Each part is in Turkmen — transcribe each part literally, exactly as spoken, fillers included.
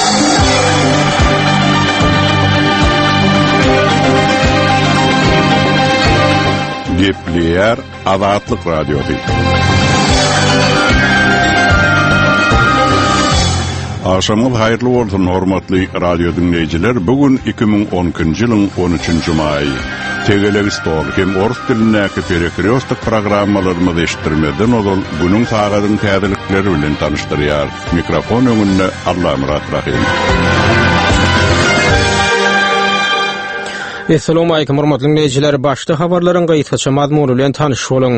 Gepleyer Azatlyk Radiosu. Aşamyl haýyrly bolsun hormatly radio dinleýijiler. Bugün iki bin on ikinji ýylyň on üçünji maý. Tegeleg stol hem orus dilindäki perekriostik programmalarymyzy eşitdirmeden ol bunyň tagadyň täzelikleri bilen tanışdyrýar. Mikrofon öňünde Allah Murat Rahim. Assalamu alaykum hormatly dinleýijiler. Başda habarlaryň gaýtgaça mazmuny bilen tanyş boluň.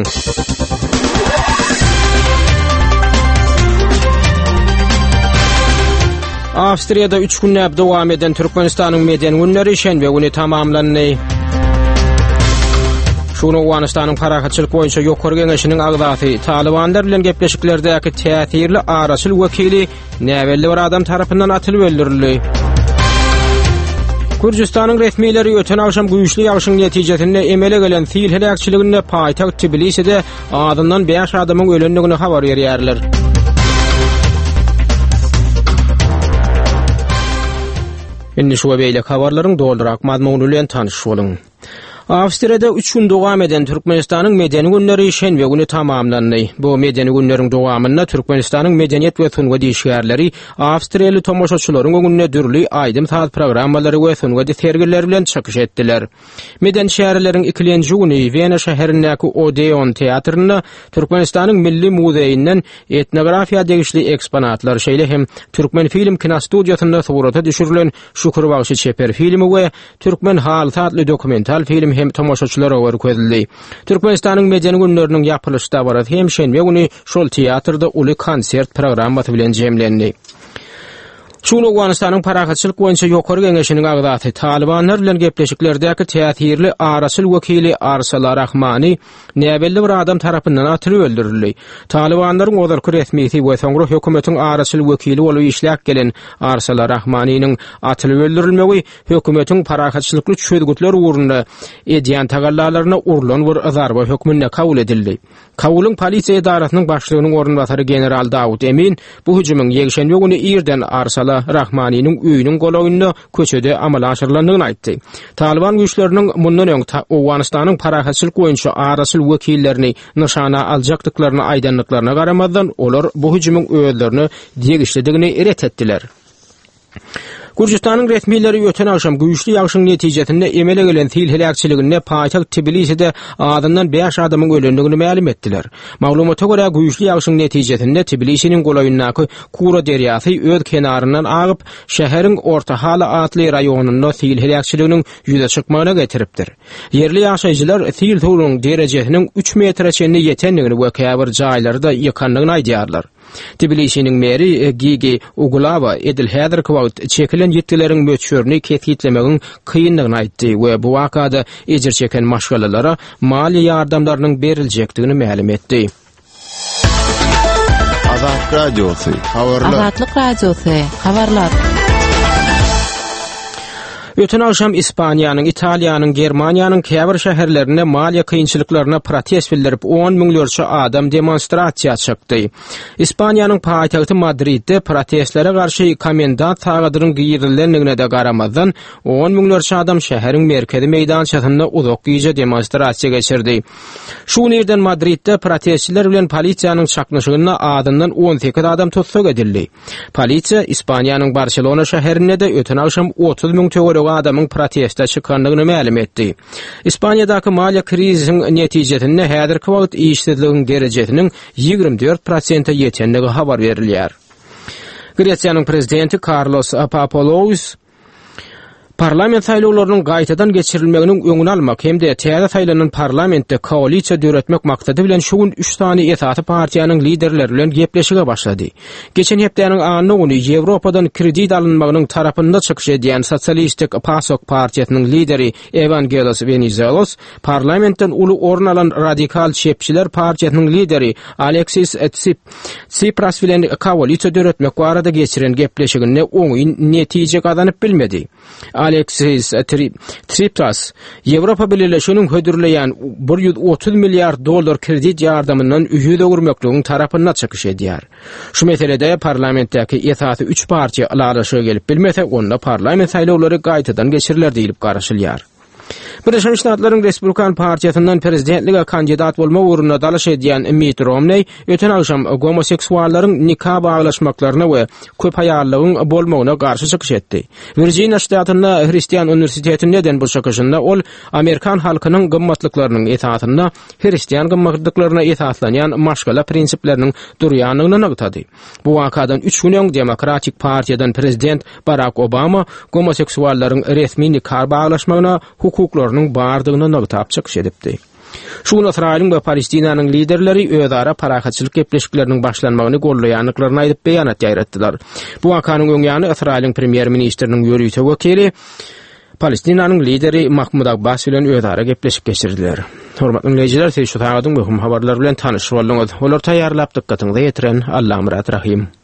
Awstriýada üç günläp dowam eden Türkmenistanyň median günleri şenbe güni tamamlandy. Şunu Awganystanyň parahatçylyk boýunça ýokary geňeşiniň agdaty Talibanlar bilen gepleşiklerdäki täsirli arasyl wekili näwelli bir adam tarapyndan atylyp öldürildi. Gürjistanyň resmiýetleri öten akşam güýçli ýağışyň netijesinde emele gelen fiil helakçylygyny paýtagt Tbiliside adından beş adamyň ölendigini habar berýärler. Indi şu beýle habarlaryň doldurak mazmuny bilen tanyş boluň. Awstriýada üç gün dowam eden Türkmenistanyň medeni günleri şenbe güni tamamlandy. Bu medeni günleriň dowamynda Türkmenistanyň medeniýet we sunga diýişgärleri Awstriýaly tomoşaçylaryň öňünde dürli aýdym saat programmalary we sunga sergiler bilen çykyş etdiler. Meden şäherleriň ikilenji güni Wien şäherindäki Odeon teatrynda Türkmenistanyň milli muzeýinden etnografiýa degişli eksponatlar şeýle hem Türkmen film kinostudiýasynda surata düşürilen Şükür Bagşy çeper filmi we Türkmen hal satly dokumental film hem tomoşaçylara görkezildi. Türkmenistanyň medeni günleriniň ýapylışda barat hem şenbe güni şol teatrda uly konsert programmasy bilen jemlendi. Şunu Awganystanyň parahatçylyk boýunça ýokary geňeşiniň agdaty Talibanlar bilen gepleşiklerdäki täsirli arasyl wekili Arsala Rahmany näwelli bir adam tarapyndan atylyp öldürildi. Talibanlaryň ozarky resmiýeti we soňra hökümetiň arasyl wekili bolup işläp gelen Arsala Rahmanynyň atylyp öldürilmegi hökümetiň parahatçylykly çözgütler uğrunda edýän tagallalaryna urulan bir azarba hökmünde kabul edildi. Kabulun polisiýa idarasynyň başlygynyň ornbasary general Dawud Emin bu hüjümyň ýegşenbe güni irden Arsala Rahmanynyň öýüniň golawyna köçede amal aşyrylandygyny aýtdy. Taliban güýçleriniň mundan öň Awganystanyň parahatçylyk boýunça arasyl wekillerini nyşana aljakdyklaryny aýdanlyklaryna garamazdan olar bu hüjümyň özlerini degişlidigini eret etdiler. Gürjistanyň resmiýetleri öten akşam güýçli ýağışyň netijesinde emele gelen fiil helakçylygyny paýtagt Tbiliside adından beş adamyň ölendigini ma'lum etdiler. Maglumata görä güýçli ýağışyň netijesinde Tbilisiniň golawynaky Kura derýasy öz kenaryndan agyp şäheriň orta hala atly raýonunda fiil helakçylygynyň ýüze çykmagyna getiripdir. Yerli ýaşaýjylar fiil turunyň derejesiniň üç metre çenli ýetenligini we käbir jaýlarda ýykanlygyny aýdýarlar. Tbilisiniň meri Gigi Uglava edil häzirki wagt çekilen ýetkileriň möçürini ketgitlemegiň kynlygyny aýtdy we bu wakada ejir çeken maşgalalara mali ýardamlarynyň berilejekdigini ma'lum etdi. Azatlyk Radiosu habarlar. Azatlyk Radiosu habarlar. Öten akşam İspaniýanyň, Italiýanyň, Germaniýanyň käbir şäherlerinde maliýe kynçylyklaryna protest bildirip on miňlerçe adam demonstrasiýa çykdy. İspaniýanyň paýtagty Madridde protestlere garşy komendant tagadyryň giýirilendigine de garamazdan on miňlerçe adam şäheriň merkezi meýdançasynda uzak güýje demonstrasiýa geçirdi. Şu ýerden Madridde protestçiler bilen polisiýanyň çaknyşygyna adından on sekiz adam tutsak edildi. Polisiýa İspaniýanyň Barcelona şäherinde de öten akşam otuz miň töwerek adamyň protestde çykandygyny ma'lum etdi. İspaniýadaky maliýe kriziniň netijesinde häzirki wagt işsizligiň derejesiniň ýigirme dört prosentga ýetenligi habar berilýär. Gretsiýanyň prezidenti Carlos Papadopoulos parlament saýlawlarynyň gaýtadan geçirilmeginiň öňüni almak hem de täze saýlanan parlamentde koalisiýa döretmek maksady bilen şu gün üç tane esasy partiýanyň liderleri bilen gepleşige başlady. Geçen hepdeniň anyny güni Ýewropadan kredit alynmagynyň tarapynda çykyş edýän Sosialistik PASOK partiýasynyň lideri Evangelos Venizelos parlamentden uly orun alan radikal şepçiler partiýasynyň lideri Alexis Tsipras bilen koalisiýa döretmek barada geçiren gepleşiginde oňy netije gazanyp bilmedi. Alexis Tsipras Avropa Birleşiginiň hödürleýän bir ýüz otuz milliard dollar kredit ýardamyndan üýde gurmaklygyň tarapyna çykyş edýär. Şu meselede parlamentdäki ýetasy üç partiýa alaşyga gelip bilmese, onda parlament saýlawlary gaýtadan geçiriler diýilip garaşylýar. Birleşmiş Ştatlaryň Respublikan Partiýasyndan prezidentlige kandidat bolma uğruna dalaş edýän Mitt Romney öten akşam homoseksuallaryň nikah baglaşmaklaryna we köp haýarlygyň bolmagyna garşy çykyş etdi. Virginia ştatynda Hristiýan Universitetinde den bu çykyşynda ol Amerikan halkynyň gymmatlyklarynyň esasyna, Hristiýan gymmatlyklaryna esaslanýan maşgala prinsipleriniň durýanyny nagtady. Bu wakadan üç gün öň Demokratik Partiýadan prezident Barack Obama homoseksuallaryň resmi nikah baglaşmagyna hukuklarynyň bardygyny nagtap çykyş edipdi. Şunu Israýlyň we Palestinanyň liderleri özara parahatçylyk gepleşikleriniň başlanmagyny gollaýanlyklaryny aýdyp beýanat ýaýratdylar. Bu wakanyň öňýany Israýlyň premier ministriniň ýörüýte wekili Palestinanyň lideri Mahmud Abbas bilen özara gepleşik geçirdiler. Hormatly dinleýijiler, siz şu taýdaň möhüm habarlar bilen tanyşyp boldyňyz. Olar taýýarlap dikkatiňizi ýetiren Allah Murat Rahim.